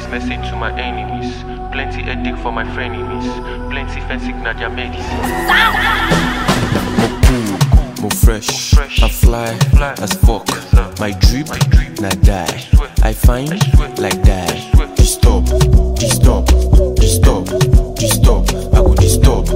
this message to my enemies. Plenty headache for my frenemies. Plenty fancy na their medicine. More cool, more fresh. I fly as fuck. My drip, na die. I find like die. Stop. I go stop.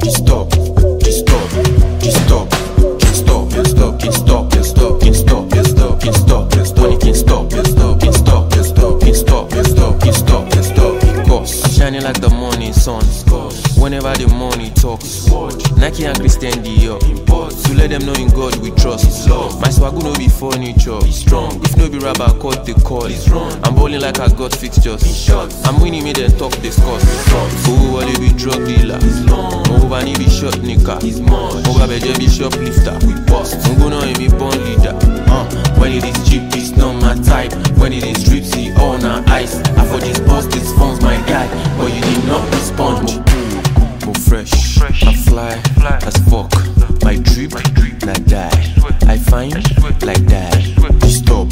Shining like the morning sun. Whenever the morning talks, Nike and Christian Dior. To let them know in God we trust. My swag no be furniture. If no be rapper, cut the call. I'm balling like I got fixtures. I'm winning, me then talk discuss. Who will be drug dealer? Over ni be shot nigga. Over beje be shoplifter. Munguno be born leader. When it is cheap, it's not my type. When it is dripsy, all na ice. I for just bust these phones, my guy, but you did not respond. More fresh. I fly as fuck. My drip, na die. I find like that. Stop.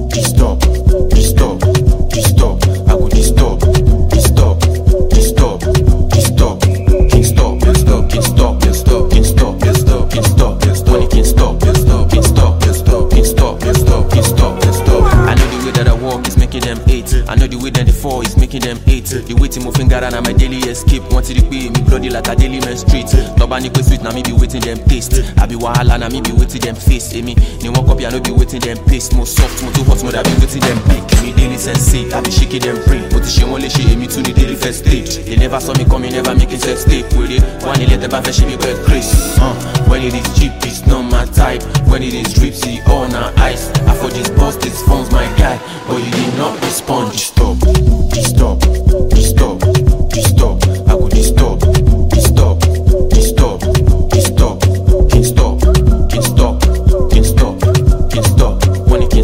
I go stop. Money can't stop. I know the way that I walk is making them hate. I know the way that they fall is making them hate. The way to moving God and my daily escape. Want to be me bloody like a daily menstruate. Nobody go sweet, now me be waiting them taste. I be wahala, now me be waiting them face. Me, they walk up, I know be waiting them paste. More soft, more too hot, more I be waiting them big. Me daily sensate, I be shaking them brain. But she only she me to the daily first stage. They never saw me coming, never making sex tape with it. One let the bath, she be quite crazy. When it is cheap, it's not my type. When it is dripsy, all na ice. I for just bust these phones, my guy, but you did not respond. Stop. I go stop. Money can't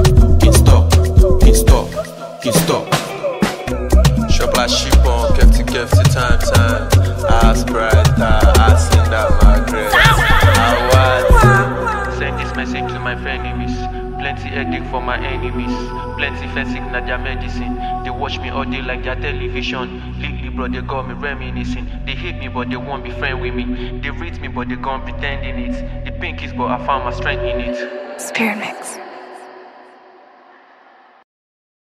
stop. Shop like sheep on, kept to time. Ass brighter, ass in that Margaret. Send this message to my frenemies. Plenty headache for my enemies. Plenty fancy na their medicine. They watch me all day like their television. Lately, bro, they got me reminiscing. They hate me, but they won't be friend with me. They rate me, but they gon' pretend in it. The pink is, but I found my strength in it. Spirit Mix.